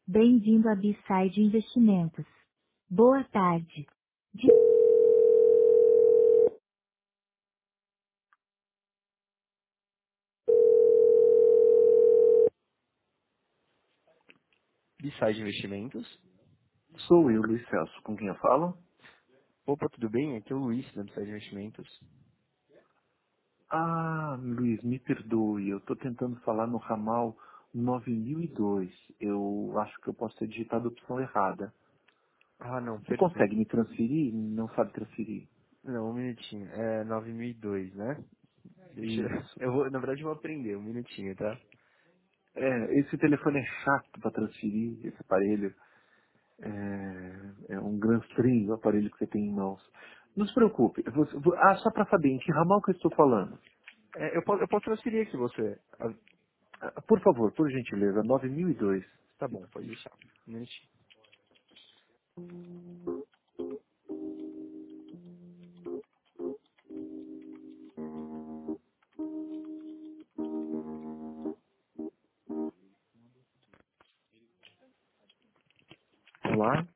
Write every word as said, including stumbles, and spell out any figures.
Bem-vindo a B-Side Investimentos. Boa tarde. De- Bisside Investimentos. Sou eu, Luiz Celso, com quem eu falo? Opa, tudo bem? Aqui é o Luiz da Bisside Investimentos. Ah, Luiz, me perdoe, eu estou tentando falar no ramal nove mil e dois. Eu acho que eu posso ter digitado a opção errada. Ah, não, Você perfeito. consegue me transferir? Não sabe transferir. Não, um minutinho. É nove mil e dois, né? Deixa eu... Isso. eu vou, na verdade, eu vou aprender, um minutinho, tá? É, esse telefone é chato para transferir, esse aparelho. É, é um Grand String, o aparelho que você tem em mãos. Não se preocupe. eu vou- vou- ah, só para saber, em que ramal que eu estou falando? É, eu, posso, eu posso transferir aqui você. Ah, Ah, por favor, por gentileza, nove mil e dois. tá bom, pode deixar. Um minutinho. Olá?